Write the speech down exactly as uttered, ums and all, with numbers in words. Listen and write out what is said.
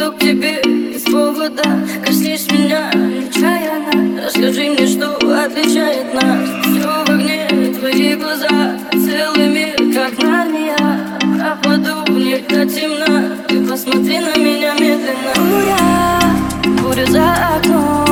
к тебе без повода. Коснись меня нечаянно, расскажи мне, что отличает нас. Все в огне, твои глаза, целый мир, как Нарния. Пропаду в них до темна, ты посмотри на меня медленно. Буря, буря за окном,